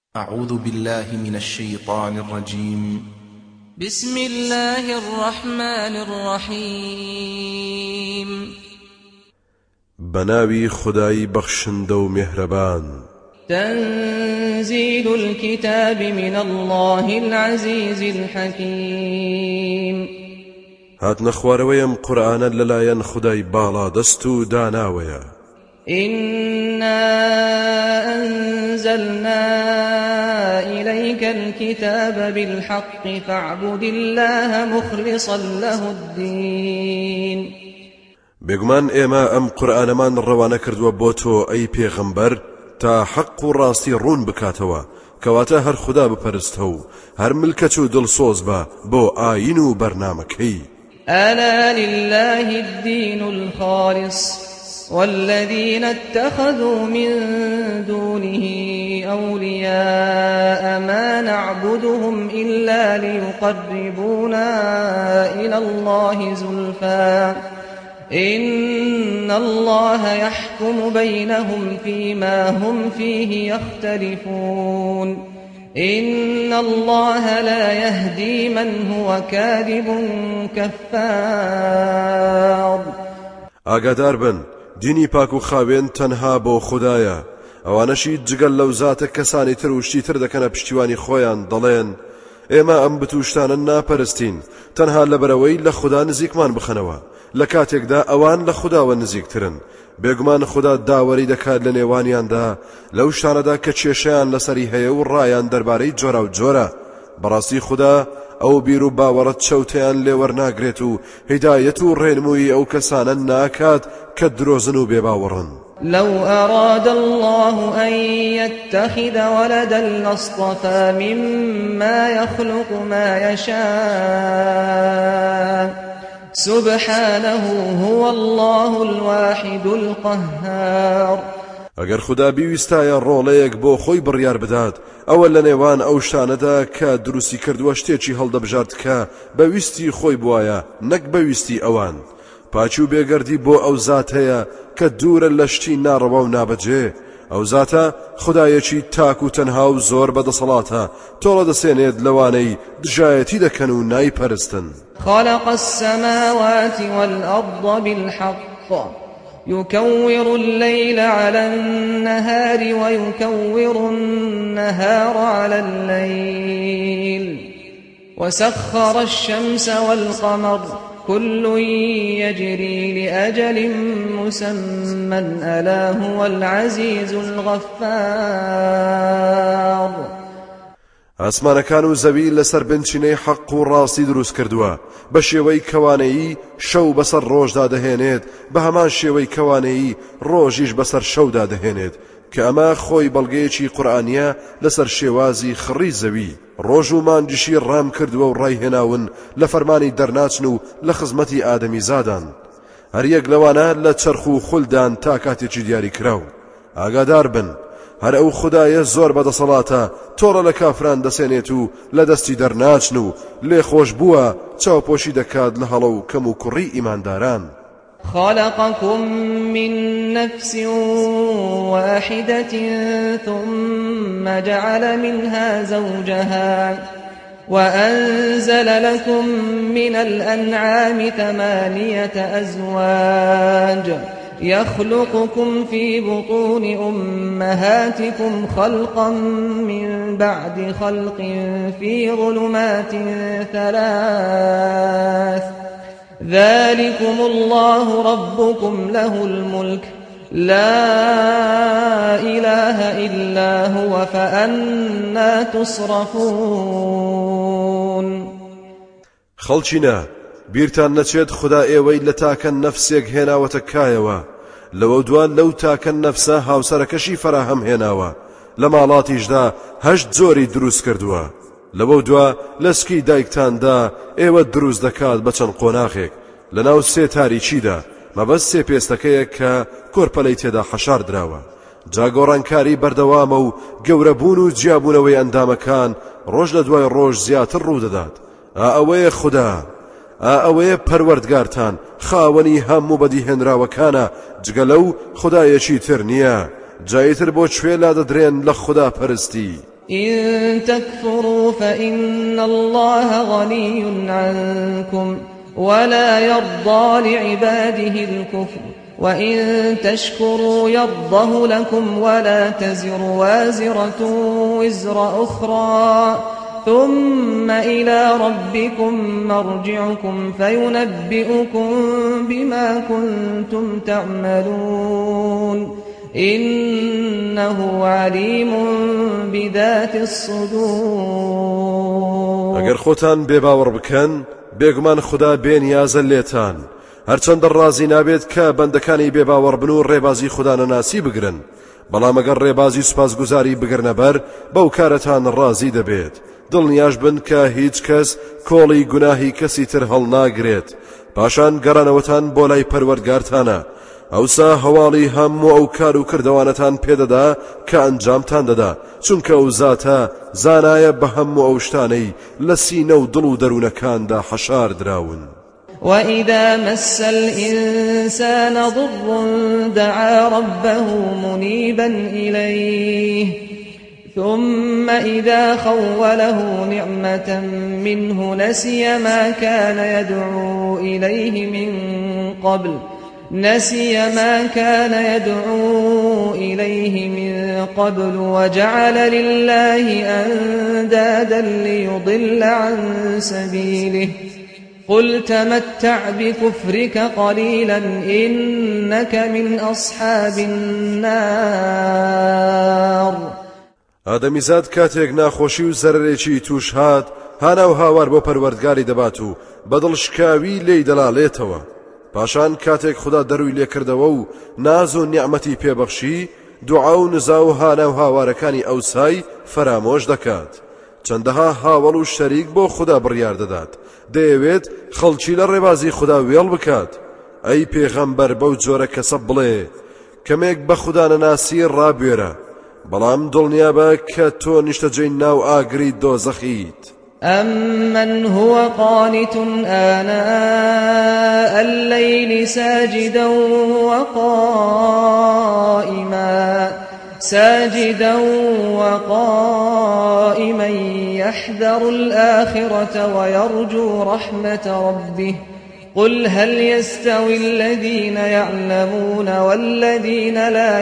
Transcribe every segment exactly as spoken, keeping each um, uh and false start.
أعوذ بالله من الشيطان الرجيم. بسم الله الرحمن الرحيم. بناوي خداي بخشندو مهربان. تنزيل الكتاب من الله العزيز الحكيم. هات نخوارويم قرآن للاين خداي بالا دستو داناويا. إنا أنزلنا إليك الكتاب بالحق فاعبد الله مخلصا له الدين. بێگومان ئێمە ئەم قورئانەمان ڕەوانە کردووە بۆ تۆ ئەی پێغەمبەر تا حەق و ڕاستی ڕوون بکاتەوە، کەواتە هەر خوددا بپەرستە و هەر ملکەت و دڵسۆز بە بۆ ئاین و بەرنامەکەی. ألا لله الدين الخالص والذين اتخذوا من دونه أولياء ما نعبدهم إلا ليقربونا إلى الله زلفى إن الله يحكم بينهم فيما هم فيه يختلفون إن الله لا يهدي من هو كاذب كفار. ئاگادار بن، دینی پاک و خاوێن تەنها بۆ خوددایە، ئەوانەشی جگەل لەو زاتە کەسانی تر و شتی تر دەکەنە پشتیوانی خۆیان، دەڵێن ئێمە ئەم بتوشتانە ناپەرستین تەنها لەبەرەوەی لە خوددا نزیکمان بخەنەوە، لە کاتێکدا ئەوان لە خودداوە نزیکترن. بێگومان خوددا داوەری دەکات لە نێوانیاندا لەو شتانەدا کە کێشەیان لەسەری هەیە و ڕایان دەربارەی جۆرا و جۆرە. بەڕاستی خوددا ئەو بیر و باوەڕەت چەوتیان لێوەرناگرێت و هیدایەت و ڕێنمووی ئەو کەسانە ناکات کە درۆزن و بێباوەڕن. لو أراد الله أن يتخذ ولدا لاصطفى مما يخلق ما يشاء سبحانه هو الله الواحد القهار. ئەگەر خوددا بیویستایە ڕۆڵەیەک بۆ خۆی بڕیار بدات، ئەوە لە نێوان ئەو شتانەدا کە دروستی کردووە شتێکی هەڵدەبژارد کە بەویستی خۆی بوایە نەک بەویستی ئەوان. پاچی و بێگەردی بۆ ئەو زات هەیە کە دوورە لە شتی ناڕەوا و نابەجێ. ئەو زاتە خودایەکی تاک و تەنها و زۆر بەدەسەڵاتە، تۆڵە دەسێنێت لەوانەی دژایەتی دەکەن و نایپەرستن. خلق السماوات والأرض بالحق يكور الليل على النهار ويكور النهار على الليل وسخر الشمس والقمر كل يجري لأجل مسمى ألا هو العزيز الغفار. ئاسمانەکان و زەوی لەسەر بنچینەی حەق و ڕاستی دروست کردووە، بە شێوەی کەوانەیی شەو بەسەر ڕۆژدا دەهێنێت، بە هەمان شێوەی کەوانەیی ڕۆژیش بەسەر شەودا دەهێنێت، کە ئەمە خۆی بەڵگەیەکی قورئانیە لەسەر شێوازی خڕی زەوی. ڕۆژ و مانجشی ڕام کردووە و ڕایهێناون لە فەرمانی دەرناچن و لە خزمەتی ئادەمی زادان. هەر یەک لەوانە لە چەرخ و خولدان تا کاتێکی دیاری کراو. ئاگادار بن، هەر ئەو خودایە زۆر بەدەسەڵاتە، تۆڕە لە کافران دەسێنێت و لە دەستی دەرناچن و لێ خۆش بووە چاوپۆشی دەکات لە هەڵە و کەم و کوڕی ئیمانداران. خلقكم من نفس واحدة ثم جعل منها زوجها وأنزل لكم من الأنعام ثمانية أزواج يخلقكم في بطون أمهاتكم خلقا من بعد خلق في ظلمات ثلاث ذلكم الله ربكم له الملك لا إله إلا هو فأنا تصرفون. خەڵچینە بیرتان نەچێت خوددا ئێوەی لە تاکە نەفسێک هێناوەتە کایەوە، لەوە دوان لەو تاکە نەفسە هاوسەرەکەشی فراهەم هێناوە، لە ماڵاتیشدا هەشت جۆری دروست کردووە. لەوە دوا لەسکی دایکتاندا ئێوە دروست دەکات بە چەند قۆناغێک لەناو سێ تاریچیدا، مەبەست سێ پێستەکەیە کە کۆرپەلەی تێدا حەشار دراوە. جاگۆڕانکاری بەردەوامە و گەورەبوون و جیابوونەوەی ئەندامەکان ڕۆژ لە دوای ڕۆژ زیاتر ڕوودەدات. ئا ئەوەیە خوددا، ئا ئەوەیە پەروەردگارتان، خاوەنی هەموو بەدیهێنراوەکانە، جگە لەو خودایەکی تر نییە. جایتر بۆ کوێ لا دەدرێن لە خوددا پەرستی. إن تكفروا فإن الله غني عنكم ولا يرضى لعباده الكفر وإن تشكروا يرضه لكم ولا تزر وازرة وزر أخرى ثم إلى ربكم مرجعكم فينبئكم بما كنتم تعملون إنه عليم بذات الصدور. اگر خوتان بێباوەڕ بکەن بێگومان خدا بێنیازە لێتان هەرچەندە ڕازی نابێت کە بەندەکانی بێباوەڕ بن و ڕێبازی خدا نەناسی بگرن بەڵام ئەگەر ڕێبازی سوپاسگوزاری بگرنە بەر بەو کارەتان ڕازی دەبێت دڵنیاش بن کە هیچ کەس کۆڵی گوناهی کەسی تر هەڵناگرێت پاشان گەڕانەوەتان بۆ لای پەروەردگارتانە ئەوسا هەواڵی هەموو ئەو کار و کردەوانەتان پێدەدا کە ئەنجامتان دەدا چونکە ئەو زاتە زانایە بە هەموو ئەو شتانەی لە سینە و دڵ و دەروونەکاندا حەشار دراون. وإذا مس الإنسان ضر دعا ربه منيبا إليه ثم إذا خوله نعمة منه نسي ما كان يدعو إليه من قبل نسي ما كان يدعو إليه من قبل وجعل لله أندادا ليضل عن سبيله قل تمتع بكفرك قليلا إنك من أصحاب النار. ئادەمیزاد کاتێک ناخۆشی و زەرێکی توش هات هاناو هاوار بۆ پەروەردگاری دەبات و بەدڵ شکاوی لێی دەڵالێتەوە پاشان کاتێک خدا دەروی لێکردەوە و ناز و نیعمەتی پێبەخشی دوعا و نزا و هاناو هاوارەکانی ئەوسای فرامۆش دەکات چەندەها هاوڵ و شەریک بۆ خدا بڕیار دەدات دەیەوێت خەڵکی لە ڕێبازی خدا وێڵ بکات ئەی پێغەمبەر بەو جۆرە کەسە بڵێ کەمێک بە خدا نەناسی ڕابوێرە بەڵام دڵنیابە کە تۆ نیشتەجێی ناو ئاگری دۆزەخیت. أمن هو قانت آناء الليل ساجدا وقائما ساجدا وقائما يحذر الآخرة ويرجو رحمة ربه قل هل يستوي الذين يعلمون والذين لا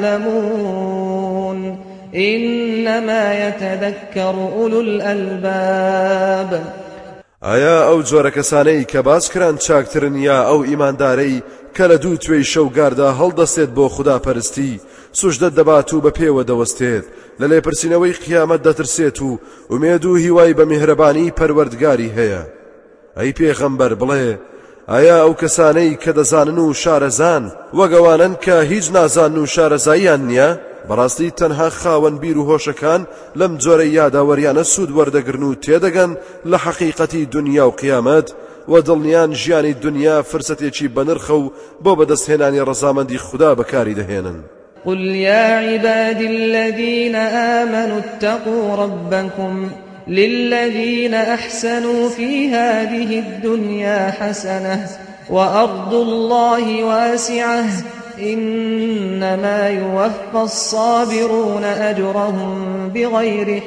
يعلمون إنما يتذكر أولو الألباب. ئایا ئەو جۆرە کەسانەی کە باس کران چاکترن یا ئەو ئیماندارەی کە لە دوو توێی شەوگاردا هەڵدەستێت بۆ خوداپەرستی سوژدە دەبات و بە پێوە دەوەستێت لە لێپرسینەوەی قیامەت دەترسێت و ومێد و هیوای بە میهرەبانی پەروەردگاری هەیە؟ ئەی پێغەمبەر بڵێ ئایا ئەو کەسانەی کە دەزانن و شارەزان وەگەوانن کە هیچ نازان و شارەزاییان نییە؟ بەڕاستی تەنها خاوەن بیر و هۆشەکان لەم جۆرە یاداوەریانە سوود وەردەگرن و تێدەگەن لە حەقیقەتی دنیا و قیامەت و دڵنیان ژیانی دنیا فرسەتێکی بەنرخە و بۆ بەدەستهێنانی ڕەزامەندی خوددا بەکاری دەهێنن. قل يا عبادي الذين آمنوا اتقوا ربكم للذين أحسنوا في هذه الدنيا حسنة وأرض الله واسعة إنما يوفى الصابرون أجرهم بغير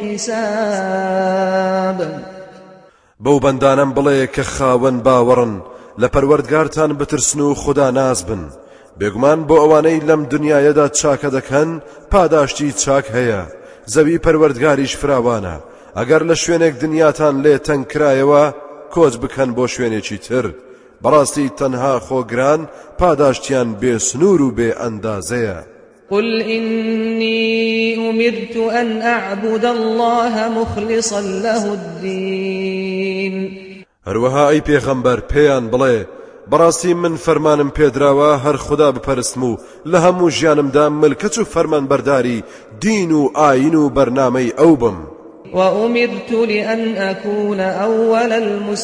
حساب. بەو بەندانم بڵێ کە خاوەن باوەڕن لە پەروەردگارتان بترسن و خدا ناز بن بێگومان بۆ ئەوانەی لەم دنیایەدا چاکە دەکەن پاداشتی چاک هەیە زەوی پەروەردگاریش فراوانە ئەگەر لە شوێنێک دنیاتان لێ تەنگ کرایەوە کۆچ بکەن بۆ شوێنێکی تر بەڕاستی تەنها خۆگران پاداشتیان بێ سنوور و بێ ئەندازەیە. قل إني أمرت أن أعبد الله مخلصا له الدين. هەروەها ئەی پێغەمبەر پێیان بڵێ بەڕاستی من فەرمانم پێدراوە هەر خوددا بپەرستم و لە هەموو ژیانمدا ملکەت و فەرمانبەرداری دین و ئاین و بەرنامەی ئەو بم. وأمرت لأن أكون أول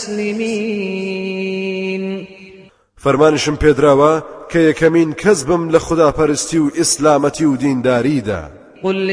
المسلمين. فەرمانشم پێدراوە کە یەکەمین کەس بم لە خوداپەرستی و ئیسلامەتی و دینداریدا. قل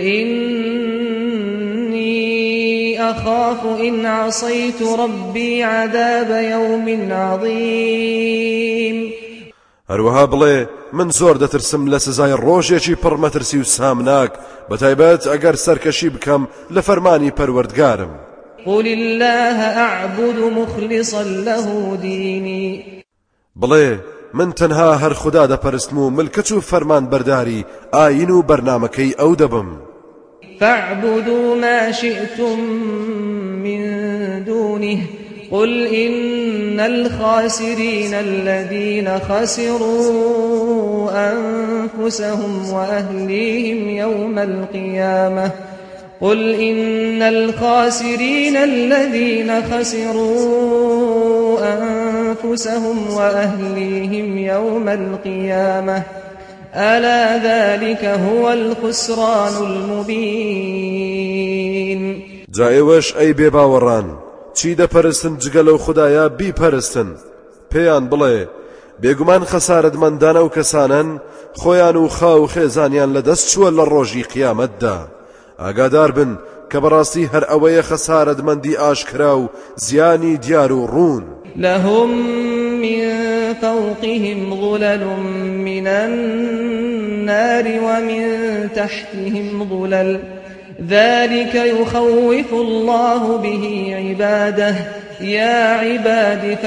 إني أخاف إن عصيت ربي عذاب يوم عظيم. هەروەها بڵێ من زۆر دەترسم لە سزای ڕۆژێکی پڕمەترسی و سامناک بەتایبەت ئەگەر سەرکەشی بکەم لە فەرمانی پەروەردگارم. قل الله أعبد مخلصا له ديني بڵێ من تەنها هەر خوددا دەپەرستم و ملکەت و فەرمان بەرداری ئاین و بەرنامەکەی ئەو دەبم. فاعبدوا ما شئتم من دونه قل إن الخاسرين الذين خسروا أنفسهم وأهليهم يوم القيامة قل إن الخاسرين الذين خسروا أنفسهم وأهليهم يوم القيامة ألا ذلك هو الخسران المبين. جائوش أي بێباوەڕان چی دەپەرستن جگە لەو خودایە بیپەرستن. پێیان بڵێ بێگومان خەسارەتمەندانە و کەسانن خۆیان و خاو خێزانیان لەدەست چووە لە ڕۆژی قیامەتدا. ئاگادار بن کە بەڕاستی هەر ئەوەیە خەسارەتمەندی ئاشکرا و زیانی دیار و ڕوون. لهم من فوقهم ظلل من النار ومن تحتهم ظلل ذلك يخوف الله به عباده يا عباد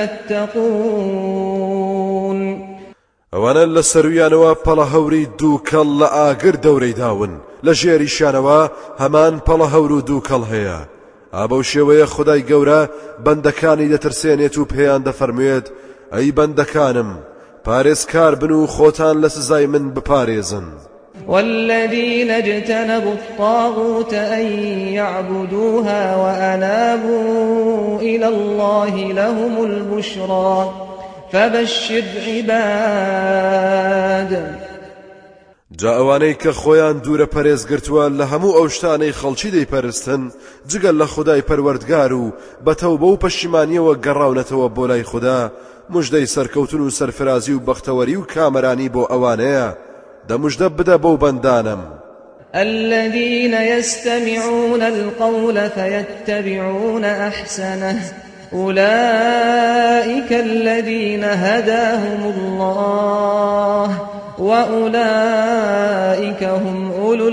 فاتقون. ئەوانە لە سەرویانەوە پەڵە هەوری دوو کەڵ لە ئاگر دەورەی داون لە ژێریشانەوە هەمان پەڵە هەور و دوو کەڵ هەیە. ئابەو شێوەیە خودای گەورە بەندەکانی دەترسێنێت و پێیان دەفەرموێت ئەی بەندەکانم پارێزکار بن و خۆتان لە سزای من بپارێزن. والذين اجتنبوا الطاغوت أن يعبدوها وأنابوا إلى الله لهم البشرى فبشر عباد. جا ئەوانەی کە خۆیان دوورە پەرێزگرتووە لە هەموو ئەو شتانەی خەڵکی دەیپەرستن جگەل لە خودای پەروەردگار و بەتەوبە و پەشیمانیەوە گەڕاونەتەوە بۆ لای خوددا موژدەی سەرکەوتن و سەرفرازی و بەختەوەری و کامەرانی بۆ ئەوانەیە. دەموژدە بدە بەو بەندانم. الذين يستمعون القول فيتبعون أحسنه أولئك الذين هداهم الله وأولئك هم أولو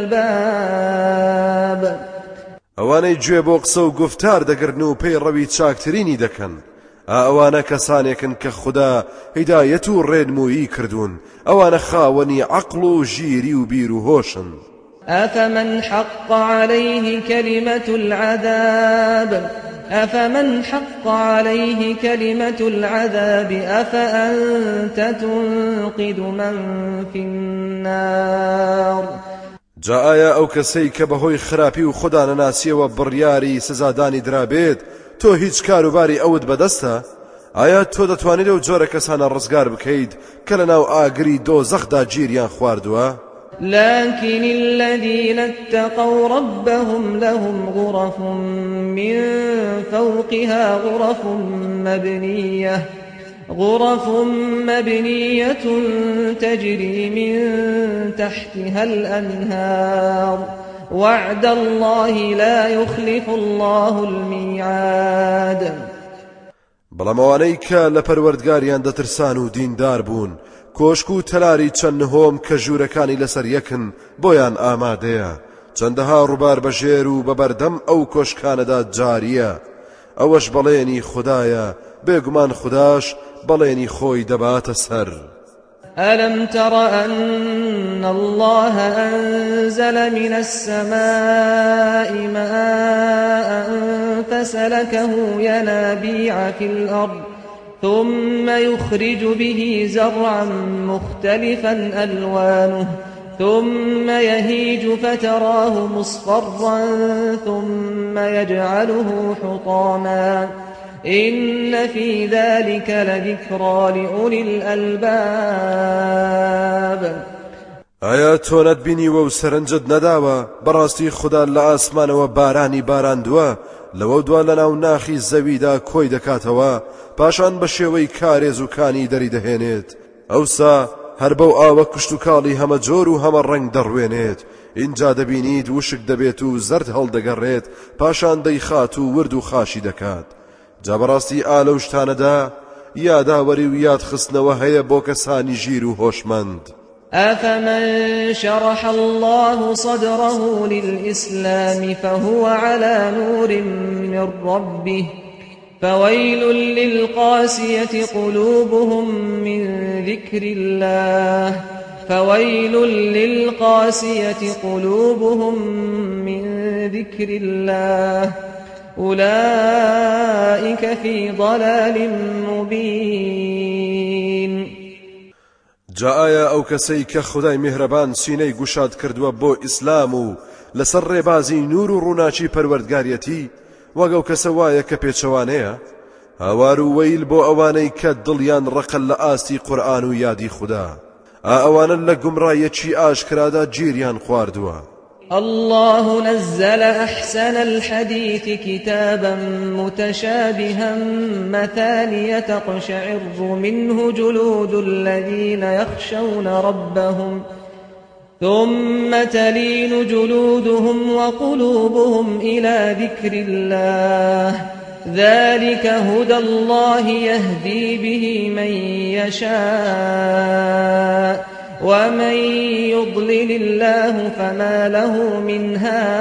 الألباب. ئەوانەی گوێ بۆ قسە و گفتار دەگرن و پێی ڕەوی چاکترینی دەکەن ئەوانە کەسانێکن کە خوددا هیدایەت و ڕێنمویی کردوون ئەوانە خاوەنی عەقڵ و ژیری و بیر و هۆشن. أفمن حق عليه كلمة العذاب أفمن حق عليه كلمة العذاب أفأنت تنقذ من في النار. جا ئایا ئەو کەسەی کە بەهۆی خراپی و خوددا نەناسیەوە بڕیاری سزادانی درابێت تۆ هیچ کاروباری ئەوت بەدەستە؟ ئایا تۆ دەتوانیت ئەو جۆرە کەسانە ڕزگار بکەیت کە لە ناو ئاگری دۆزەخدا گیریان خواردووە؟ لكن الذين اتقوا ربهم لهم غرف من فوقها غرف مبنية غرف مبنية تجري من تحتها الأنهار وعد الله لا يخلف الله الميعاد. بەڵامەوانەی کە لە پەروەردگاریان دەترسان و دیندار بوون کۆشک و تەلاری چەند نهۆم کە ژوورەکانی لەسەر یەکن بۆیان ئامادەیە چەندەها ڕووبار بەژێر و بەبەردەم ئەو کۆشکانەدا جاریە. ئەوەش بەڵێنی خوددایە بێگومان خودداش بەڵێنی خۆی دەباتە سەر. ألم تر أن الله أنزل من السماء ماء فسلكه ينابيع في الأرض ثم يخرج به زرعا مختلفا ألوانه ثم يهيج فتراه مصفرا ثم يجعله حطاما إن في ذلك لذكرى لأولي الألباب. ئایا تۆ نەتبینیوە و سەرنجت نەداوە بەڕاستی خوددا لە ئاسمانەوە بارانی باراندووە لەوە دوا لە ناو ناخی زەویدا کۆی دەکاتەوە پاشان بە شێوەی کارێز و کانی دەری دەهێنێت ئەوسا هەر بەو ئاوە کشت و کاڵی هەمە جۆر و هەمە ڕەنگ دەڕوێنێت. اینجا دەبینیت وشک دەبێت و زەرد هەڵدەگەڕێت پاشان دەیخات و ورد و خاشی دەکات. جا بەڕاستی ئا لەو شتانەدا یاداوەری و یادخستنەوە هەیە بۆ کەسانی ژیر و هۆشمەند. أفمن شرح الله صدره للإسلام فهو على نور من ربه فويل للقاسية قلوبهم من ذكر الله فويل للقاسية قلوبهم من ذكر الله أولئك في ضلال مبين. جا ئایا ئەو کەسەی کە خودای میهرەبان سینەی گوشاد کردووە بۆ ئیسلام و لەسەر ڕێبازی نور و ڕووناچی پەروەردگاریەتی وەک ئەو کەسە وایە کە پێچەوانەیە؟ هاوار و وەیل بۆ ئەوانەی کە دڵیان ڕقل لە ئاستی قورئان و یادی خوددا، ئا ئەوانە لە گومڕایەکی ئاشکرادا گیریان خواردووە. الله نزل أحسن الحديث كتابا متشابها مثانية تقشعر منه جلود الذين يخشون ربهم ثم تلين جلودهم وقلوبهم إلى ذكر الله ذلك هدى الله يهدي به من يشاء ومن يضلل الله فما له من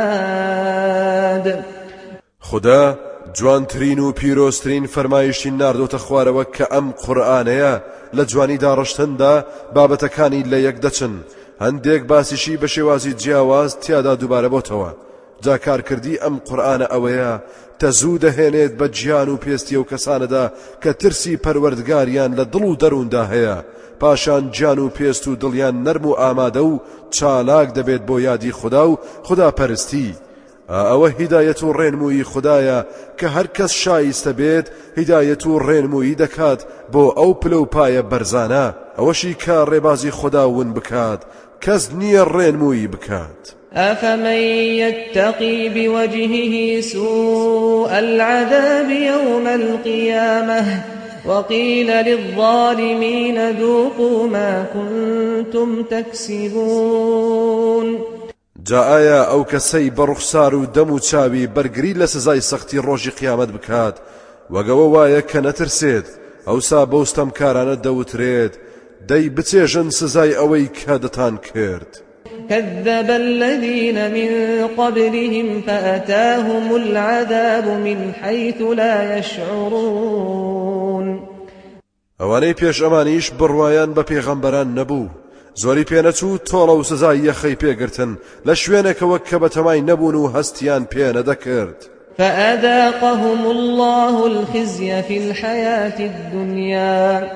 هاد. خدا جوانترین و پیرۆسترین فەرمایشی ناردۆتە خوارەوە کە ئەم قورئانەیە لە جوانی داڕشتندا بابەتەکانی لە یەک دەچن، هەندێک باسیشی بە شێوازی جیاواز تیادا دووبارە بۆتەوە. جا کارکردی ئەم قورئانە ئەوەیە تەزوو دەهێنێت بە گیان و پێستی ئەو کەسانەدا کە ترسی پەروەردگاریان لە دڵ و دەرووندا هەیە، پاشان گیان و پێست و دڵیان نەرم و ئامادە و چالاک دەبێت بۆ یادی خوددا و خوددا پەرستی. ئەوە هیدایەت و ڕێنمووی خوددایە کە هەر کەس شایستە بێت هیدایەت و ڕێنمووی دەکات بۆ ئەو پلە و پایە بەرزانە، ئەوەشی کە ڕێبازی خوددا ون بکات، کەس نییە ڕێنمووی بکات. أفمن يتقي بوجهه سوء العذاب يوم القيامة وقيل للظالمين ذوقوا ما كنتم تكسبون. جا ئایا ئەو کەسەی بە ڕوخسار و دەم و چاوی بەرگری لە سزای سەختی ڕۆژی قیامەت بکات وەگەوە وایە کە نەترسێت، ئەوسا بەوستەم کارانە دەوترێت دەی بچێژن سزای ئەوەی کە دەتان کرد. كذب الذين من قبلهم فأتاهم العذاب من حيث لا يشعرون. ئەوانەی پێش ئەمانیش بڕوایان بە پێغەمبەران نەبوو، زۆری پێنەچوو تۆڵە و سزای یەخەی پێگرتن لە شوێنێکەوە کە بەتەمای نەبوون و هەستیان پێ نەدەکرد. فأذاقهم الله الخزي في الحياة الدنيا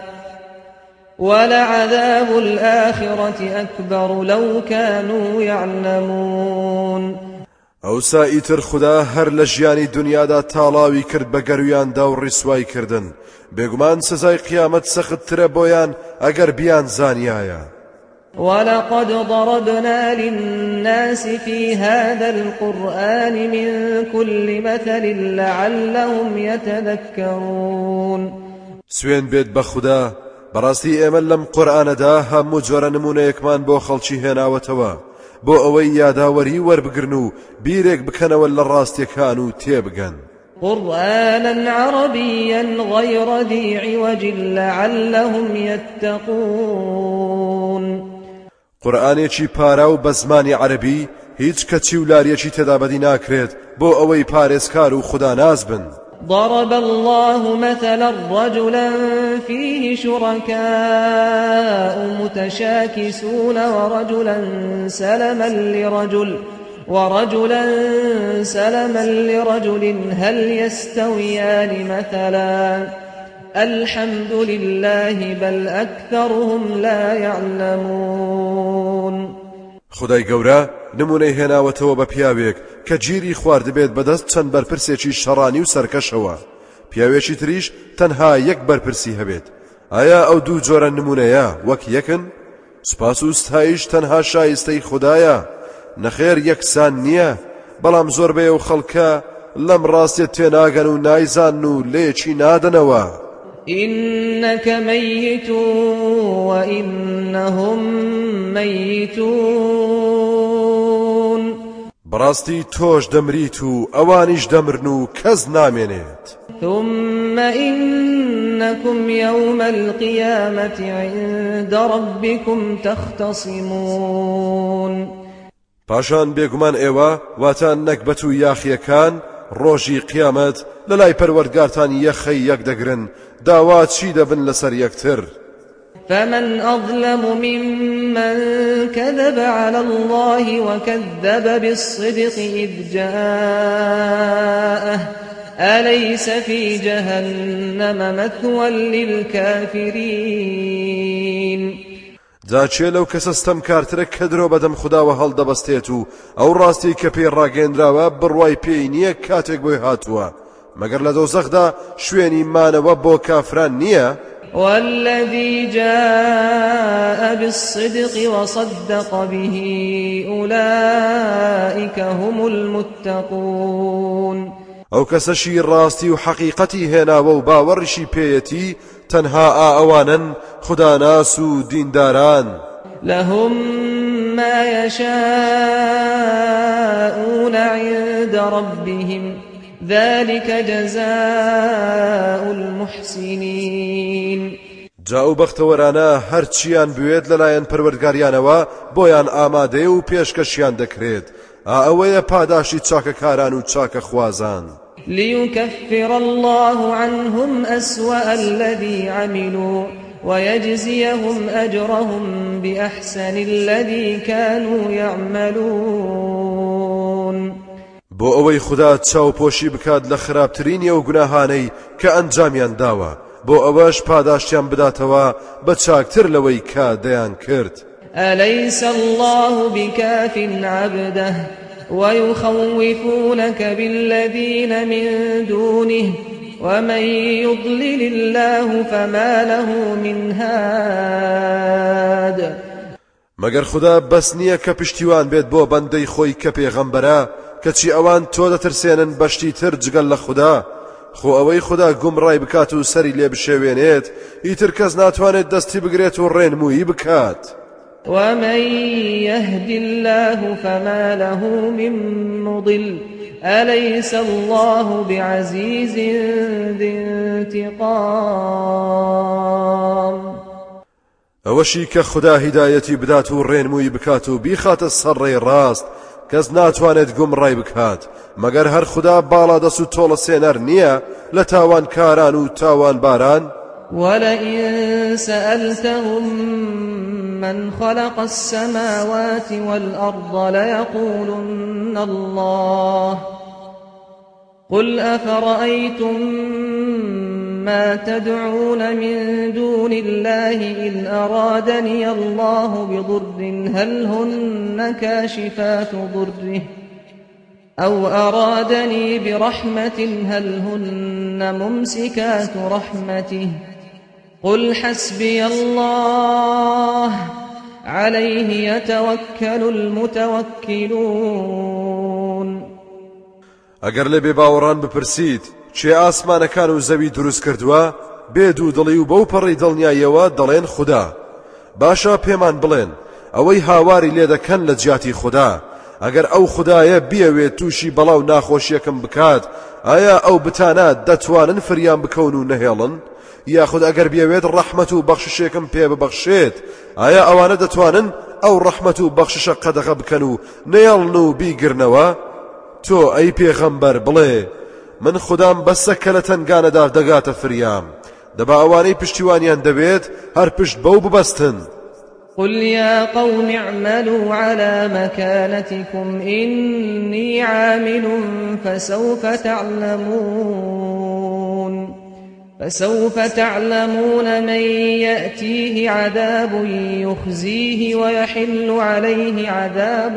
ولعذاب الآخرة أكبر لو كانوا يعلمون. ئەوسا ئیتر خوددا هەر لە ژیانی دنیادا تاڵاوی کرد بە گەرویاندا و ڕیسوای کردن، بێگومان سزای قیامەت سەختترە بۆیان ئەگەر بیان زانیایە. ولقد ضربنا للناس في هذا القرآن من كل مثل لعلهم يتذكرون. سوێن بێت بە خوددا، بەڕاستی ئێمە لەم قورئانەدا هەموو جۆرە نمونەیەکمان بۆ خەڵکی هێناوەتەوە بۆ ئەوەی یاداوەری وەربگرن و بیرێک بکەنەوە لە ڕاستیەکان و تێبگەن. قرآنا عربيا غير ذي عوج لعلهم يتقون. قورئانێکی پارا و بە زمانی عەرەبی هیچ کەچی و لاریەکی تێدا بەدی ناکرێت بۆ ئەوەی پارێزکار و خوداناز بن. ضرب الله مثلا رجلا فيه شركاء متشاكسون ورجلا سلما لرجل ورجلا سلما لرجل هل يستويان مثلا الحمد لله بل أكثرهم لا يعلمون. خدای گەورە نمونەی هێناوەتەوە بە پیاوێک کە گیری خواردبێت بەدەست چەند بەرپرسێکی شەڕانی و سەرکەشەوە، پیاوێکی تریش تەنها یەک بەرپرسی هەبێت. ئایا ئەو دوو جۆرە نمونەیە وەک یەکن؟ سوپاس و ستایش تەنها شایستەی خوددایە، نەخێر یەکسان نییە، بەڵام زۆربەی ئەو خەڵکە لەم ڕاستیە تێناگەن و نایزان و لێکی نادەنەوە. إنك ميت وإنهم ميتون. بەڕاستی تۆش دەمریت و ئەوانیش دەمرن و کەس نامێنێت. ثم إنكم يوم القيامة عند ربكم تختصمون. پاشان بێگومان ئێوە واتان نەکبەت و یاخیەکان ڕۆژی قیامەت لەلای پەروەردگارتان یەخەی یەک دەگرن داوا چی دەبن لەسەر یەکتر. فمن أظلم ممن كذب على الله وكذب بالصدق إذ جاءه أليس في جهنم مثوى للكافرين. جاچێ لەو کەسە ستەمکارترە کە درۆ بەدەم خوداوە هەڵدەبەستێت و ئەو ڕاستی کە پێی ڕاگەیەندراوە بڕوای پێی نییە کاتێک بۆی هاتووە مەگەر لە دۆزەخدا شوێنی مانەوە بۆ کافران نییە. والذي جاء بالصدق وصدق به أولئك هم المتقون. ئەو کەسەشی ڕاستی و حەقیقەتی هێناوە و باوەڕیشی پێیەتی تەنها ئاوانن خوداناس و دینداران. لهم ما يشاءون عند ربهم ذلك جزاء المحسنين. جاو بەختەوەرانە هەرچیان بوێت لەلایەن پەروەردگاریانەوە بۆیان ئامادەیە و پێشکەشیان دەکرێت. ئەوەیە پاداشی چاکەکاران و چاکە خوازان. ليكفر الله عنهم أسوأ الذي عملوا ويجزيهم أجرهم بأحسن الذي كانوا يعملون. بۆ ئەوەی خوددا چاوپۆشی بکات لە خراپترینی ئەو گوناهانەی کە ئەنجامیان داوە بۆ ئەوەش پاداشتیان بداتەوە بە چاکتر لەوەی کە دەیان کرد. أليس الله بكاف عبده ويخوفونك بالذين من دونه ومن يضلل الله فما له من هاد. مەگەر خوددا بەس نییە کە پشتیوان بێت بۆ بەندەی خۆی کە پێغەمبەرە کەچی ئەوان تۆ دەترسێنن بەشتی تر جگەل لە خوددا خۆ ئەوەی خوددا گومڕای بکات و سەری لێ بشێوێنێت ئیتر کەس ناتوانێت دەستی بگرێت و ڕێنمویی بکات. ومن يهد الله فما له من مضل أليس الله بعزيز ذي انتقام. ئەوەشی کە خوددا هیدایەتی بدات و ڕێنمویی بکات و بیخاتە سەرڕێی ڕاست کەس ناتوانێت گومڕای بکات مەگەر هەر خوددا باڵا دەست و تۆڵە سێنەر نییە لە تاوان کاران و تاوان باران. ولئن سألتهم من خلق السماوات والأرض ليقولن الله قل أفرأيتم ما تدعون من دون الله إن أرادني الله بضر هل هن كاشفات ضره أو أرادني برحمة هل هن ممسكات رحمته قل حسبي الله عليه يتوكل المتوكلون. ئەگەر لە بێباوەڕان بپرسیت چێ ئاسمانەکان و زەوی دروست کردووە بێ دوو دڵی و بەو پەڕی دڵنیاییەوە دەڵێن خوددا. باشە پێمان بڵێن ئەوەی هاواری لێ دەکەن لە جیاتی خوددا ئەگەر ئەو خوددایە بیەوێت تووشی بەڵاو ناخۆشیەکەم بکات ئایا ئەو بتانە دەتوانن فریان بکەون و نەهێڵن یاخود ئەگەر بیەوێت ڕەحمەت و بەخششێکم پێ ببەخشێت ئایا ئەوانە دەتوانن ئەو ڕەحمەت و بەخششە قەدەغە بکەن و نەیەڵن و بیگرنەوە؟ تۆ ئەی پێغەمبەر بڵێ من خوددام بەسە کە لە تەنگانەدا دەگاتە فریام دەبا ئەوانەی پشتیوانیان دەبێت هەر پشت بەو ببەستن. قل يا قوم اعملوا على مكانتكم إني عامل فسوف تعلمون فسوف تعلمون من يأتيه عذاب يخزيه ويحل عليه عذاب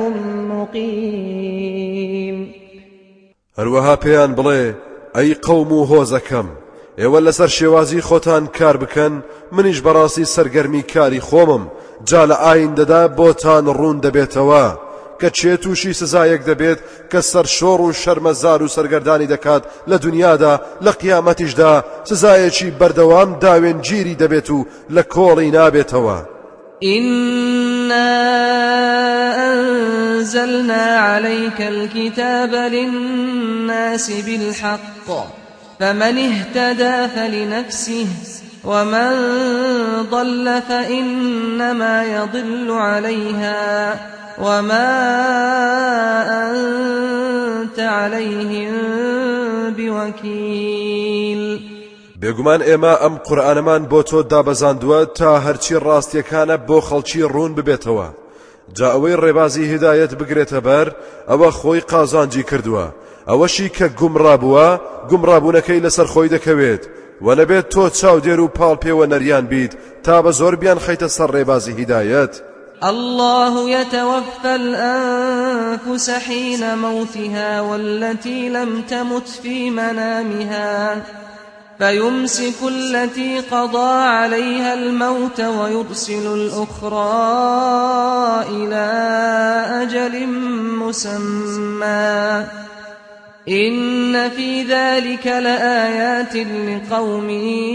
مقيم. هەروەها پێیان بڵێ ئەی قەوم و هۆزەکەم ئێوە لەسەر شێوازی خۆتان کار بکەن منیش بەڕاستی سەرگەرمی کاری خۆمم جا لە ئایندەدا بۆتان ڕوون دەبێتەوە کە چێ تووشی سزایەک دەبێت کە سەرشۆڕ و شەرمەزار و سەرگەردانی دەکات لە دنیادا لە قیامەتیشدا سزایەکی بەردەوام داوێنگیری دەبێت و لە کۆڵی نابێتەوە. إنا أنزلنا عليك الكتاب للناس بالحق فمن اهتدى فلنفسه ومن ضل فإنما يضل عليها وما أنت عليهم بوكيل. بێگومان ئێمە ئەم قورئانەمان بۆ تۆ دابەزاندووە تا هەرچی ڕاستیەکانە بۆ خەڵکی ڕوون ببێتەوە. جا ئەوەی ڕێبازی هیدایەت بگرێتە بەر ئەوە خۆی قازانجی کردووە، ئەوەشی کە گومڕابووە گومڕابوونەکەی لەسەر خۆی دەکەوێت و نەبێت تۆ چاودێر و پاڵ پێوە نەریان بیت تا بە زۆر بیان خەیتە سەر ڕێبازی هیدایەت. الله يتوفى الأنفس حين موتها والتي لم تمت في منامها فيمسك التي قضى عليها الموت ويرسل الأخرى إلى أجل مسمى إن في ذلك لآيات لقوم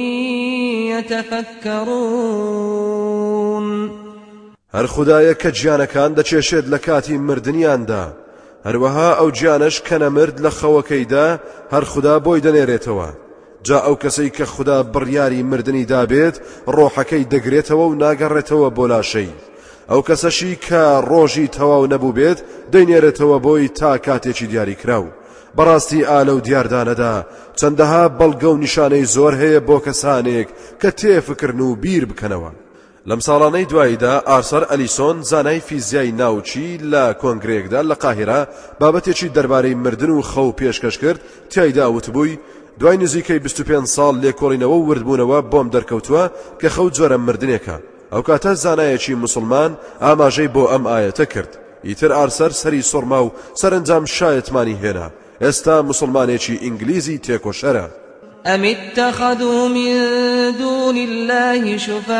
يتفكرون. هەر خودایە کە گیانەکان دەچێشێت لە کاتی مردنیاندا، هەروەها ئەو گیانەش کە نەمرد لە خەوەکەیدا هەر خوددا بۆی دەنێرێتەوە. جا ئەو کەسەی کە خوددا بڕیاری مردنی دابێت ڕۆحەکەی دەگرێتەوە و ناگەڕێتەوە بۆ لاشەی. ئەو کەسەشی کە ڕۆژی تەواو نەبوو بێت دەینێرێتەوە بۆی تا کاتێکی دیاری کراو. بەڕاستی ئالە و دیاردانەدا چەندەها بەڵگە و نیشانەی زۆر هەیە بۆ کەسانێک کە تێفکردن و بیر بکەنەوە. لەم ساڵانەی دواییدا ئارسەر ئەلیسۆن زانای فیزیای ناوچی لە کۆنگرێکدا لە قاهیرە بابەتێکی دەربارەی مردن و خەو پێشکەش کرد. تیایدا وتبووی دوای نزیکەی بیست و پێنج ساڵ لێکۆڵینەوە و وردبوونەوە بۆم دەرکەوتووە کە خەو جۆرە مردنێکە. ئەو کاتە زانایەکی موسڵمان ئاماژەی بۆ ئەم ئایەتە کرد. ئیتر ئارسەر سەری سوڕما و سەرنجام شایەتمانی هێنا. ئێستا موسڵمانێکی ئینگلیزی تێکۆشەرە. أم اتخذوا من دون الله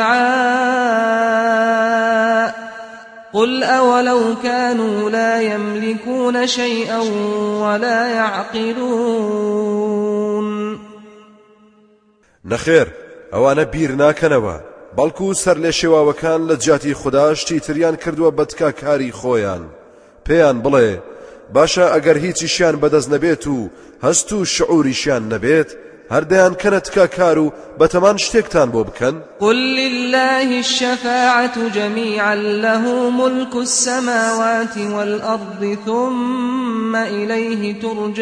شفعاء قل أولو كانوا لا يملكون شيئا ولا يعقلون. نەخێر ئەوانە بیر ناکەنەوە، بەڵکو سەر لێ شێواوەکان لە جیاتی خوددا شتی تریان کردووە بە تکاکاری خۆیان. پێیان بڵێ باشە ئەگەر هیچیشیان بەدەست نەبێت و هەست و شعوریشیان نەبێت هەردەیان کەنە تکاکار و بەتەمان شتێکتان بۆ بکەن. قل لله الشفاعة جميعا له ملك السماوات والأرض ثم إليه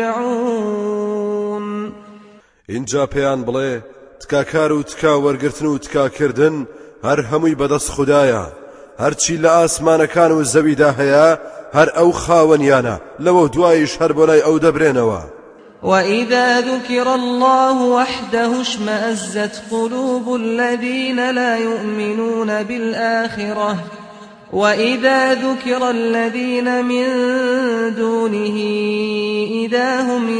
ترجعون. اینجا پێیان بڵێ تکاکار و تکا وەرگرتن و تکاکردن هەر هەمووی بەدەست خوددایە، هەرچی لە ئاسمانەکان و زەویدا هەیە هەر ئەو خاوەنیانە، لەوە دوایش هەر بۆ لای ئەو دەبرێنەوە. وإذا ذكر الله وحده اشمأزت قلوب الذين لا يؤمنون بالآخرة وإذا ذكر الذين من دونه إذا هم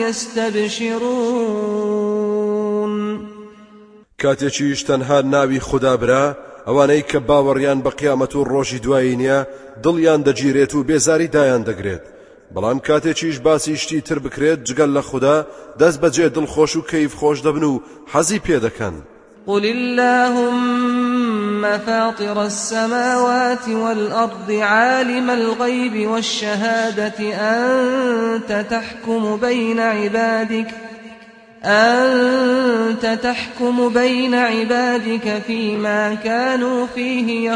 يستبشرون. کاتێکیش تەنها ناوی خوددا برا ئەوانەی کە باوەڕیان بە قیامەت و ڕۆژی دوایی نییە دڵیان دەگیرێت و بێزاری دایان دەگرێت. بەڵام کاتێکیش باسی شتی تر بکرێت جگەل لە خوددا دەست بەجێ دڵخۆش و کەیف خۆش دەبن و حەزی پێ دەکەن. قل اللهم فاطر السماوات والأرض عالم الغيب والشهادة أنت تحكم بين عبادك أنت تحكم بين عبادك فيما كانوا فيه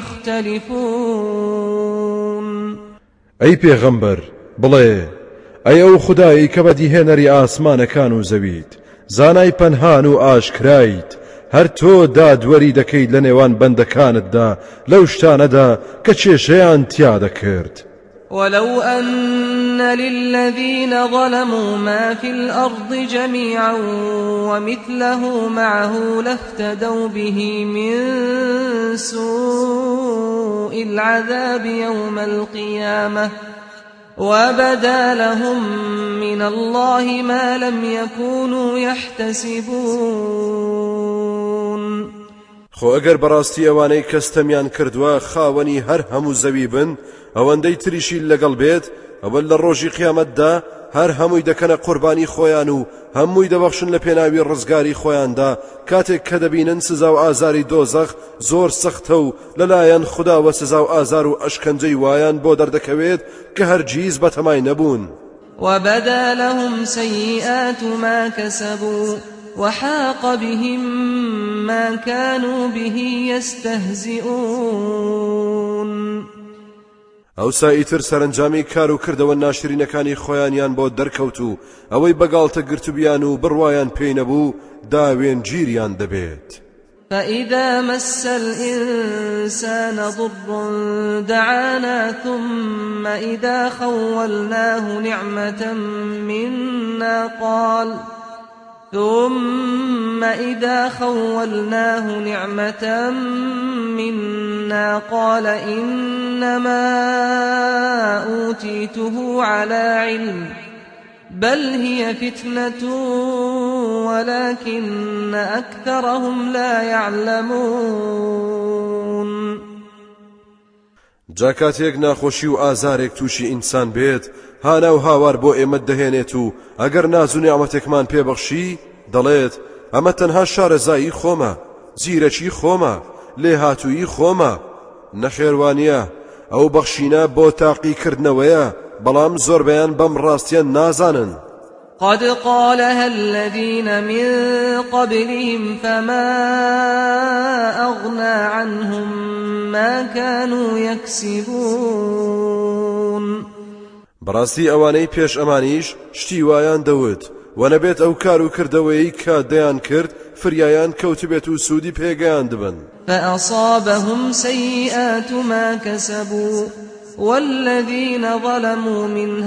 يختلفون. أي پیغمبر بڵێ ئەی ئەو خودایی کە بەدیهێنەری ئاسمانەکان و زەویت، زانای پەنهان و ئاشکرایت، هەر تۆ دادوەری دەکەیت لە نێوان بەندەکانتدا لەو شتانەدا کە کێشەیان تیا دەکرد. ولو أن للذين ظلموا ما في الأرض جميعا ومثله معه لافتدوا به من سوء العذاب يوم القيامة وبدا لهم من الله ما لم يكونوا يحتسبون. خۆ ئەگەر بەڕاستی ئەوانەی کەستەمیان کردووە خاوەنی هەر هەموو زەوی بن ئەوەندەی تریشی لەگەڵ بێت ئەوە لە ڕۆژی قیامەتدا هەر هەمووی دەکەنە قوربانی خۆیان و هەمووی دەبەخشن لە پێناوی ڕزگاری خۆیاندا کاتێک کە دەبینن سزا و ئازاری دۆزەخ زۆر سەختە و لەلایەن خودداوە سزا و ئازار و ئەشکەنجەی وایان بۆ دەردەکەوێت کە هەرگیز بەتەمای نەبوون. وبدا لهم سيئات ما كسبوا وحاق بهم ما كانوا به يستهزئون. ئەو سایتر سەرنجامی کار و کردەوە ناشرینەکانی خۆیانیان بۆ دەرکەوت و ئەوەی بەگاڵتە گرتوبیان و بڕوایان پێی نەبوو داوێن گیریان دەبێت. فإذا مس الإنسان ضر دعانا ثم إذا خولناه نعمة منا قال ثم إذا خولناه نعمة منا قال إنما أوتيته على علم بل هي فتنة ولكن أكثرهم لا يعلمون. جاکاتێک ناخۆشی و ئازارێک تووشی ئینسان بێت هانا و هاوار بۆ ئێمە دەهێنێت و ئەگەر ناز و نیعمەتێکمان پێبەخشی دەڵێت ئەمە تەنها شارەزایی خۆمە، زیرەکی خۆمە، لێهاتووی خۆمە. نەخێوانیە ئەو بەخشینە بۆ تاقیکردنەوەیە بەڵام زۆربەیان بەم ڕاستیان نازانن. قد قالها الذين من قبلهم فما أغنى عنهم ما كانوا يكسبون. بەڕاستی ئەوانەی پێش ئەمانیش شتی وایان دەوت و نەبێت ئەو کار و کردەوەی کە دەیان کرد فریایان کەوتبێت و سوودی پێگەیان دبن. فأصابهم سيئات ما كسبوا والذين ظلموا من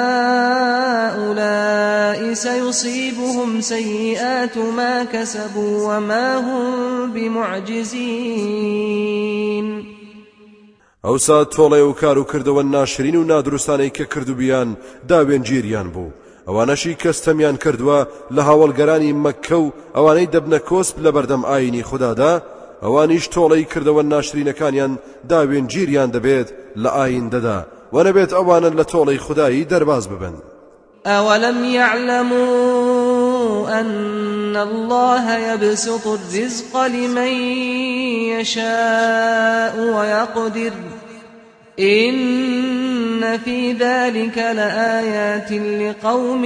هؤلاء سيصيبهم سيئات ما كسبوا وما هم بمعجزين. ئەوسا تۆڵێ و کار و کردەوە ناشرین و نادروستانەی کە کردوبیان داوێن گیریان بوو. ئەوانەشی کەستەمیان کردووە لە هاوڵگەرانی مەککە و ئەوانەی دەبنە کۆسپ لە بەردەم ئاینی خوددادا ئەوانیش تۆڵەی کردەوە ناشرینەکانیان داوێن گیریان دەبێت لە ئایندەدا و نەبێت ئەوانن لە تۆڵەی خودایی دەرباز ببن. أولم يعلموا أن الله يبسط الرزق لمن يشاء ويقدر إن في ذلك لآيات لقوم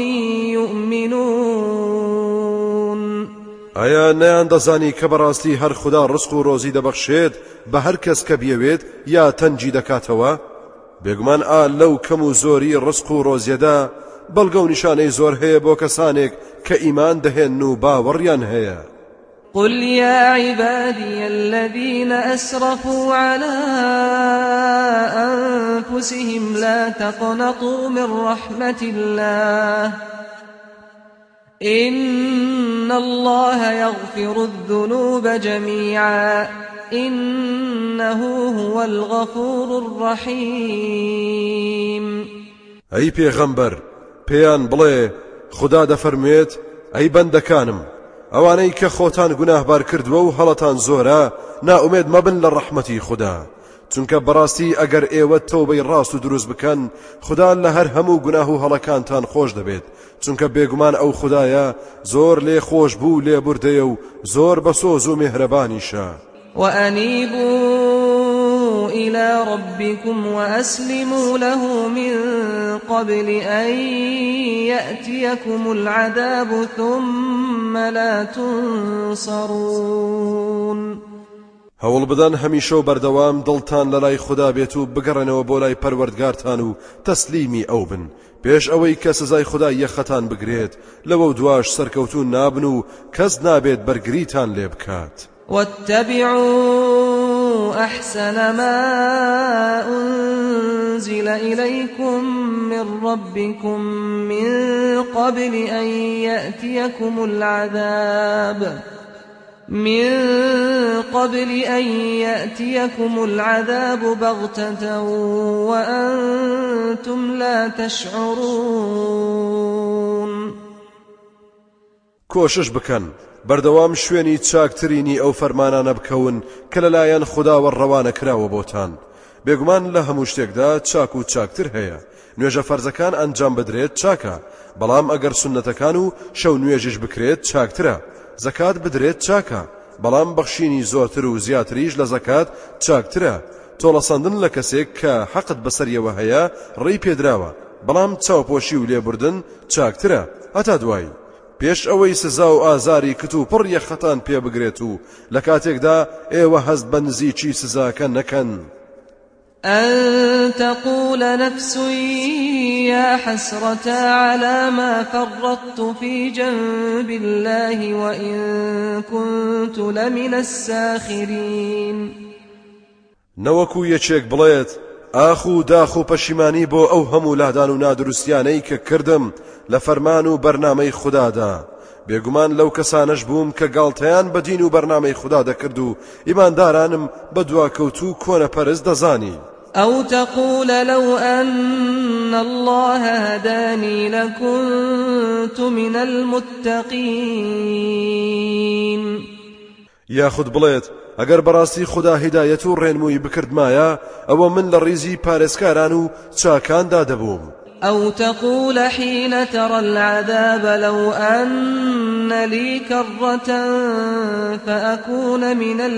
يؤمنون. ئایا نەیان دەزانی کە بەڕاستی هەر خوددا ڕزق و ڕۆزی دەبەخشێت بە هەر کەس کە بیەوێت یا تەنجی دەکاتەوە؟ بێگومان ئا لەو کەم و زۆری ڕزق و ڕۆزیەدا بەڵگە و نیشانەی زۆر هەیە بۆ کەسانێک کە ئیمان دەهێن و باوەڕیان هەیە. قل يا عبادي الذين أسرفوا على أنفسهم لا تقنطوا من رحمة الله إن الله يغفر الذنوب جميعا إنه هو الغفور الرحيم. أي پیغمبر پیان بڵێ خدا دەفەرمێت ئەی بەندەکانم ئەوانەی کە خۆتان گوناهبار کردووە و هەڵەتان زۆرە ناومێد مەبن لە ڕەحمەتی خوددا چونکە بەڕاستی ئەگەر ئێوە تەوبەی ڕاست و دروست بکەن خوددا لە هەر هەموو گوناه و هەڵەکانتان خۆش دەبێت چونکە بێگومان ئەو خوددایە زۆر لێ خۆش بوو لێ بوردەیە و زۆر بەسۆز و میهرەبانیشە. وأنيبوا إلى ربكم وأسلموا له من قبل أن يأتيكم العذاب ثم لا تنصرون. هەوڵ بدەن هەمیشە و بەردەوام دڵتان لە لای خوددا بێت و بگەڕێنەوە بۆ لای پەروەردگارتان و تەسلیمی ئەو بن پێش ئەوەی کە سزای خوددا یەخەتان بگرێت لەوە دواش سەرکەوتون نابن و کەس نابێت بەرگریتان لێ بکات. واتبعوا أحسن ما أنزل إليكم من ربكم من قبل أن يأتيكم العذاب من قبل أن يأتيكم العذاب بغتة وأنتم لا تشعرون. کۆشش بکەن بەردەوام شوێنی چاکترینی ئەو فەرمانانە بکەون کە لەلایەن خودداوە ڕەوانە کراوە بۆتان بێگومان لە هەموو شتێکدا چاک و چاکتر هەیە. نوێژە فەرزەکان ئەنجام بدرێت چاکە، بەڵام ئەگەر سونەتەکان و شەو نوێژش بکرێت چاکترە. زەکات بدرێت چاکە، بەڵام بەخشینی زۆرتر و زیاتریش لە زەکات چاکترە. تۆڵەسەندن لە کەسێک کە حەقت بەسەریەوە هەیە ڕێی پێدراوە، بەڵام چاوپۆشی و لێبوردن چاکترە هەتا دوایی، پێش ئەوەی سزا و ئازاری کت و پڕ یەخەتان پێ بگرێت و لە کاتێکدا ئێوە هەست بە نزیکی سزاکە نەکەن. أن تقول نفس يا حسرة على ما فرطت في جنب الله وإن كنت لمن الساخرين. نەوەکو یەکێک بڵێت ئاخ و داخ و پەشیمانی بۆ ئەو هەموو لادان و نادروستیانەی کە کردم لە فەرمان و بەرنامەی خوددادا. بێگومان لەو کەسانەش بووم کە گاڵتەیان بە دین و بەرنامەی خوددا دەکرد و ئیماندارانم بە دواکەوت و کۆنەپەرست دەزانی. أو تقول لو أن الله هداني لكنت من المتقين. یاخود بڵێت ئەگەر بەڕاستی خوددا هیدایەت و ڕێنمووی بکردمایە ئەوە من لە ڕیزی پارێزکاران و چاکاندا دەبووم. أو تقول حين ترى العذاب لو أن لي كرة فأكون من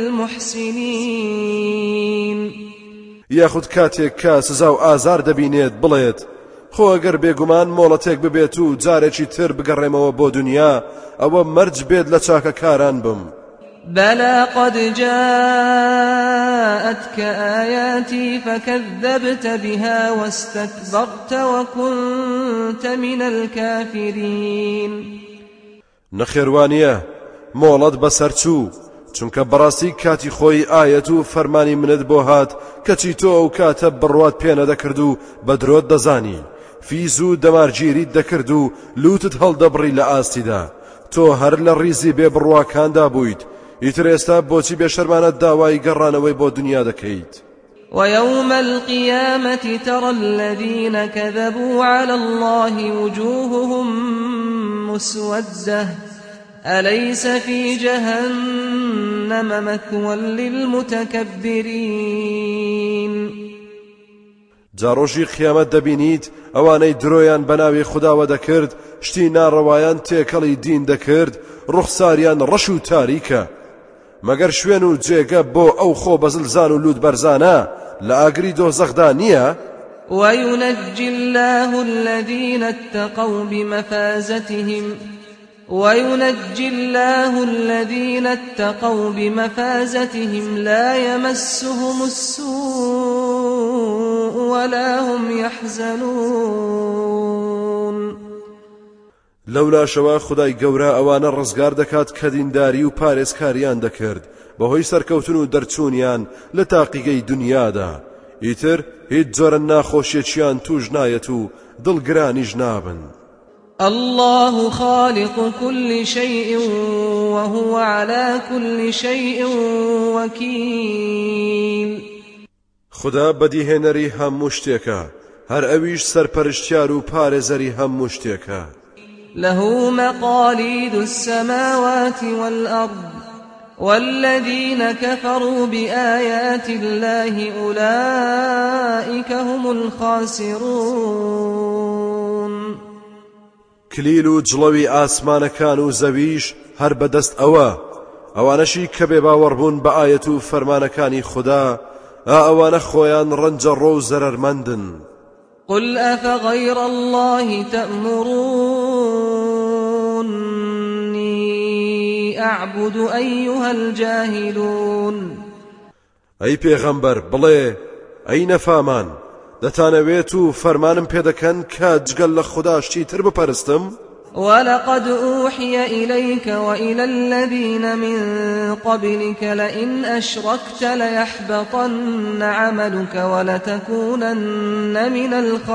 المحسنين. یاخود کاتێک کە سزا و ئازار دەبینێت بڵێت خۆ ئەگەر بێگومان مۆڵەتێک ببێت و جارێکی تر بگەڕێمەوە بۆ دنیا ئەوە مەرج بێت لە چاکەکاران بم. بلى قد جاءتك آياتي فكذبت بها واستكبرت وكنت من الكافرين. نەخێوانیە مۆڵەت بەسەرچوو، چونکە بەڕاستی کاتی خۆی ئاەت و فەرمانی منت بۆ هات کەچی تۆ ئەو کاتە بڕوات پێ نەدەکرد و بە درۆت دەزانی، فیز و دەمارگیریت دەکرد و لوتت هەڵدەبڕی لە ئاستیدا. تۆ هەر لە ڕیزی بێ بڕواکاندا بوویت، ئیتر ئێستا بۆچی بێشەرمانە داوای گەڕانەوەی بۆ دنیا دەکەیت؟ ويوم القيامة ترى الذين كذبوا على الله وجوههم مسودة أليس في جهنم مثوى للمتكبرين. جاڕۆژی قیامەت دەبینیت ئەوانەی درۆیان بەناوی خودداوە دەکرد، شتی ناڕەوایان تێکەڵی دین دەکرد، ڕوخساریان ڕەش و تاریکە، مەگەر شوێن و جێگە بۆ ئەو خۆ بەزلزان و لوود بەرزانە لە ئاگری دۆزەخدا نییە. وينجي الله الذين اتقوا بمفازتهم وينجي الله الذين اتقوا بمفازتهم لا يمسهم السوء ولا هم يحزنون. لولا شەوا خودای گەورە ئەوانە ڕزگار دەکات کە دینداری و پارێزکاریان دەکرد بەهۆی سەرکەوتن و دەرچوونیان لە تاقیگەی دنیادا، ئیتر هیچ جۆرە ناخۆشیێکیان توش نایەت و دڵگرانیش نابن. الله خالق كل شيء وهو على كل شيء وكيل. خدا بەدیهێنەری هەموو شتێکە، هەر ئەویش سەرپەرشتیار و پارێزەری هەموو شتێکە. له مقاليد السماوات والأرض والذين كفروا بآيات الله أولئك هم الخاسرون. کلیل و جڵەوی ئاسمانەکان و زەویش هەر بەدەست ئەوە، ئەوانەشی کە بێ باوەڕبوون بە ئاەت و فەرمانەکانی خوددا، ئا ئەوانە خۆیان ڕەنجە ڕۆ و زەرەرمەندن. قل أفغير الله تأمروني أعبد أيها الجاهلون. ئەی پێغەمبەر بڵێ ئەی نەفامان، دەتانەوێت و فەرمانم پێدەکەن کە جگەل لە خوددا شتی تر بپەرستم؟ ولقد أوحي إليك وإلى الذين من قبلك لئن أشركت ليحبطن عملك ولتكونن من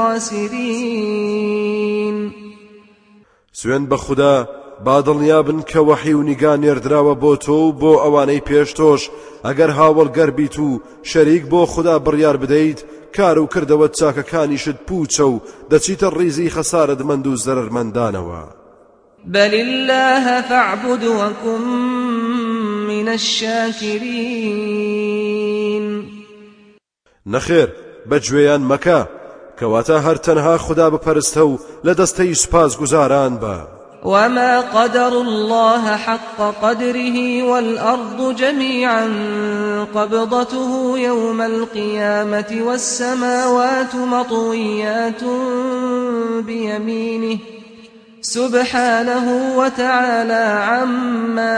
الخاسرين. سوێن بە خوددا با دڵنیابن کە وەحی و نیگا نێردراوە بۆ تۆ و بۆ ئەوانەی پێش تۆش، ئەگەر هاوڵگەر بیت و شەریک بۆ خوددا بڕیار بدەیت کار و کردەوە چاکەکانیشت پوچە و دەچیتە ڕیزی خەسارەتمەند و زەرەرمەندانەوە. بل الله فاعبد وكن من الشاكرين. نەخێر بەگوێیان مەکە کەواتە هەر تەنها خوددا بپەرستە و لە دەستەی سوپاس گوزاران بە. وما قدر الله حق قدره والأرض جميعا قبضته يوم القيامة والسماوات مطويات بيمينه سبحانه وتعالى عما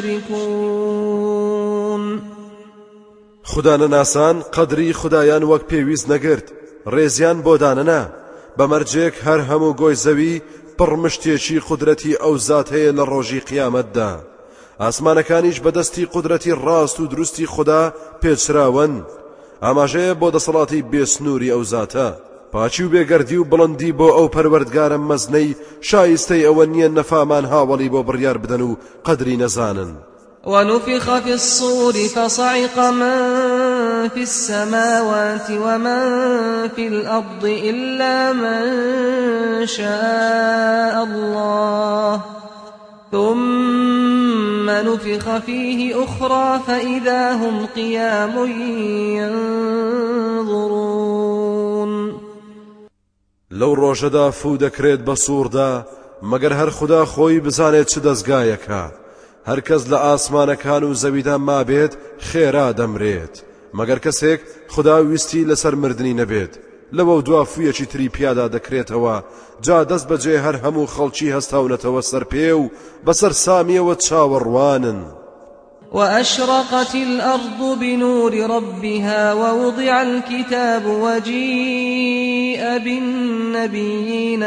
يشركون. خدا نەناسان قەدری خدایان وەک پێویست نەگرت ڕێزیان بۆ دانەنا بەمەرجێک هەر هەموو گۆی زەوی پڕمشتێکی قودرەتی ئەو زات هەیە لە ڕۆژی قیامەتدا. ئاسمانەکانیش بەدەستی قودرەتی ڕاست و دروستی خوددا پێچراون. ئاماژەیە بۆ دەسەڵاتی بێسنووری ئەو زاتە. پاچی و بێگەردی و بڵندی بۆ ئەو پەروەردگارە مەزنەی شایستەی ئەوە نییە نەفامان هاوڵی بۆ بڕیار بدەن و قەدری نەزانن. ونفخ في الصور فصعق من في السماوات ومن في الأرض إلا من شاء الله ثم نفخ فيه أخرى فإذا هم قيام ينظرون. لو ڕۆژەدا فو دەکرێت بە سووردا مەگەر هەر خوددا خۆی بزانێت چ دەستگایەکە. هەر کەس لە ئاسمانەکان و زەویدا مابێت خێرا دەمرێت مەگەر کەسێک خوددا ویستی لەسەر مردنی نەبێت. لەوە دوا فویەکی تری پیادا دەکرێتەوە جا دەست بەجێ هەر هەموو خەڵکی هەستاونەتەوە سەر پێ و بەسەر سامیەوە چاوەڕوانن. وأشرقت الأرض بنور ربها ووضع الكتاب وجيء بالنبيين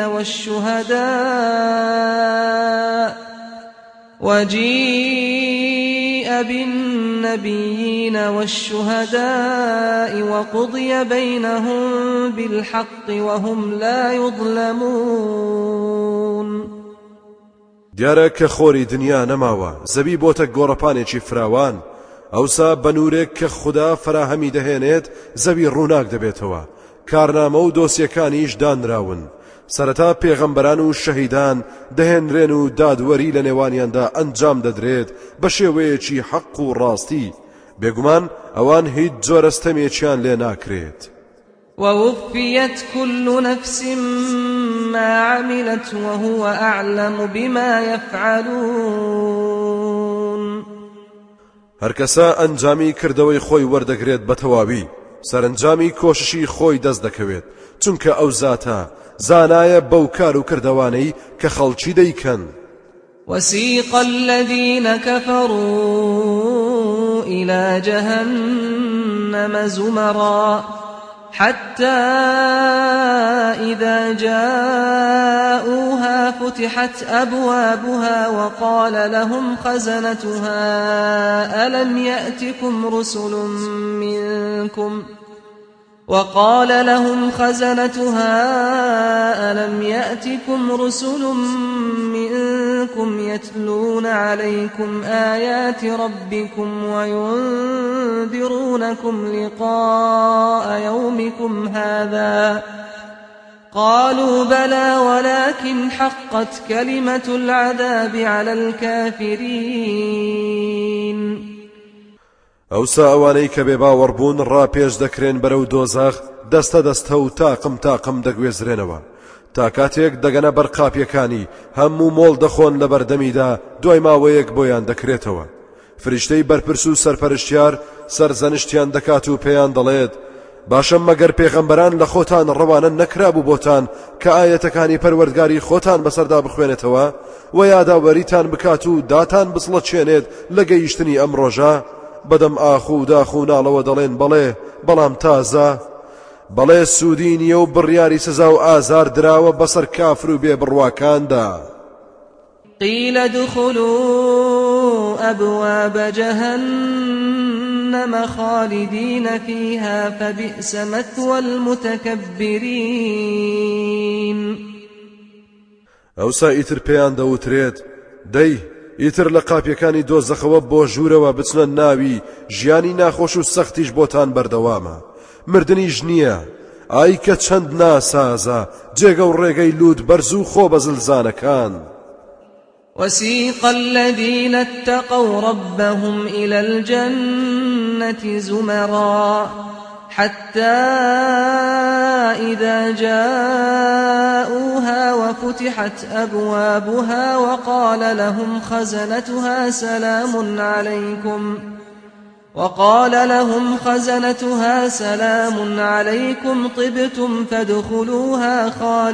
والشهداء وجيء بالنبيين والشهداء وقضي بينهم بالحق وهم لا يظلمون. دیارە کە خۆری دنیا نەماوە زەوی بۆتە گۆڕەپانێکی فراوان ئەوسا بە نورێک کە خوددا فراهەمی دەهێنێت زەوی ڕووناک دەبێتەوە. کارنامە و دۆسیەکانیش دانراون. سەرەتا پێغەمبەران و شەهیدان دەهێنرێن و دادوەری لە نێوانیاندا ئەنجام دەدرێت بە شێوەیەکی حەق و ڕاستی. بێگومان ئەوان هیچ جۆرەستەمێکیان لێ ناکرێت. ووفيت كل نفس ما عملت وهو أعلم بما يفعلون. هەر کەسە ئەنجامی کردەوەی خۆی وەردەگرێت بە تەواوی سەرنجامی کۆششی خۆی دەست دەکەوێت چونکە ئەو زاتە زانایە بەو کار و کردەوانەی کە خەڵکی دەیکەن. وسيق الذين كفروا إلى جهنم زمرا حتى إذا جاءوها فتحت أبوابها وقال لهم خزنتها ألم يأتكم رسل منكم وقال لهم خزنتها ألم يأتكم رسل منكم يتلون عليكم آيات ربكم وينذرونكم لقاء يومكم هذا قالوا بلى ولكن حقت كلمة العذاب على الكافرين. ئەوسا ئەوانەی کە بێباوەڕبوون ڕاپێش دەکرێن بەرەو دۆزەخ دەستە دەستە و تاقم تاقم دەگوێزرێنەوە تا کاتێک دەگەنە بەر قاپیەکانی هەموو مۆڵ دەخۆن لە بەردەمیدا دوای ماوەیەک بۆیان دەکرێتەوە. فریشتەی بەرپرس و سەرپەرشتیار سەرزەنشتیان دەکات و پێیان دەڵێت باشە مەگەر پێغەمبەران لە خۆتان ڕەوانە نەکرابوو بۆتان کە ئاەتەکانی پەروەردگاری خۆتان بەسەردا بخوێنێتەوە و یاداوەریتان بکات و داتان بسڵەتچێنێت لە گەیشتنی ئەم ڕۆژە. بەدەم ئاخ و داخ و ناڵەوە دەڵێن بەڵێ بەڵام تازە بەڵێ سوودی نییە و بڕیاری سزا و ئازار دراوە بەسەر کافر و بێبڕواکاندا. قيل ادخلوا أبواب جهنم خالدين فيها فبئس مثوى المتكبرين. ئەوسا ئیتر پێیان دەوترێت دەی ئیتر لە قاپیەکانی دۆزەخەوە بۆ ژوورەوە بچنە ناوی ژیانی ناخۆش و سەختیش بۆتان بەردەوامە مردنیش نییە. ئای کە چەند ناسازە جێگە و ڕێگەی لوود بەرز و خۆ بەزلزانەکان. وسيق الذين اتقوا ربهم إلى الجنة زمرا حتى إذا جاءوها وفتحت أبوابها وقال لهم خزنتها سلام عليكم وقال لهم خزنتها سلام عليكم طبتم فادخلوها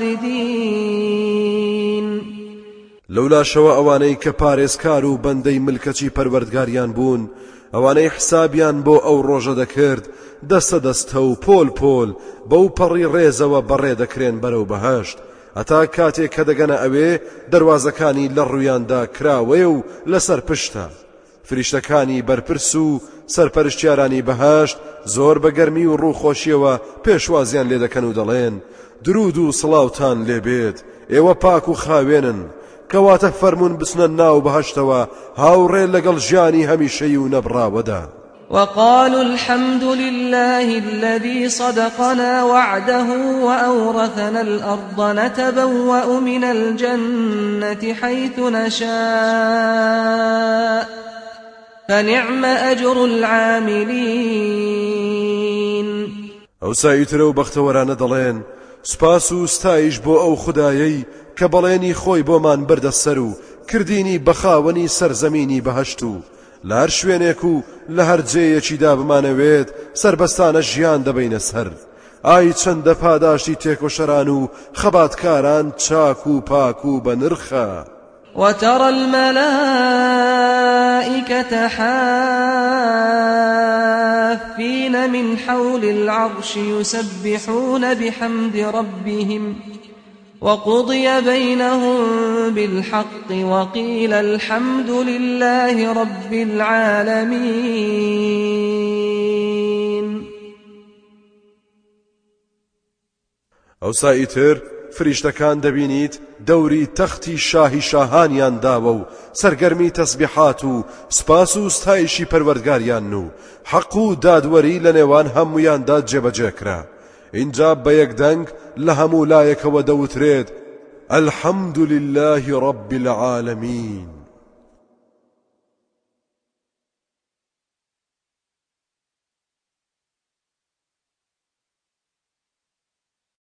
خالدين. لولا شەوە ئەوانەی کە پارێزکار و بەندەی ملکەچی پەروەردگاریان بوون، ئەوانەی حسابیان بۆ ئەو ڕۆژە دەکرد، دەستە دەستە و پۆل پۆل بەو پەڕی ڕێزەوە بەڕێ دەکرێن بەرەو بەهەشت، هەتا کاتێک کە دەگەنە ئەوێ دەواازەکانی لە ڕوویاندا کراوەیە و لەسەر پشتە. فریشتەکانی بەرپرس و سەرپەرشتیارانی بەهەشت زۆر بە گەرمی و ڕووخۆشیەوە پێشوازیان لێ دەکەن و دەڵێن: درود و سڵاوتان لێبێت، ئێوە پاک و خاوێنن، کەواتە فەرمون بچنە ناو بەهەشتەوە هاوڕێ لەگەڵ ژیانی هەمیشەی و نەبڕاوەدا. وقالوا الحمد لله الذي صدقنا وعده وأورثنا الأرض نتبوأ من الجنة حيث نشاء فنعم أجر العاملين. ئەو سایترە و بەختەوەرانە دەڵێن: سپاس و ستایش بۆ ئەو خودایەی کە بەڵێنی خۆی بۆمان بردە سەر و کردینی بەخاوەنی سەرزەمینی بەهەشت و لە هەر شوێنێک و لە هەر جێیەکیدا بمانەوێت سربەستانە ژیان دەبەینە سەر. ئای چەندە پاداشتی تێکۆشەران و خەباتکاران چاک و پاک و بەنرخە. وترى الملائكة حافين من حول العرش يسبحون بحمد ربهم وقضي بينهم بالحق وقيل الحمد لله رب العالمين. ئەو سایتر فریشتەکان دەبینیت دەوری تەختی شاهی شاهانیان داوە و سەرگەرمی تەسبیحات و سپاس و ستایشی پەروەردگاریان و حەق و دادوەری لە نێوان هەموویاندا جێبەجێکرا. اینجا بە یەکدەنگ لە هەموو لایەکەوە دەوترێت: الحەمد لله رب العالمین.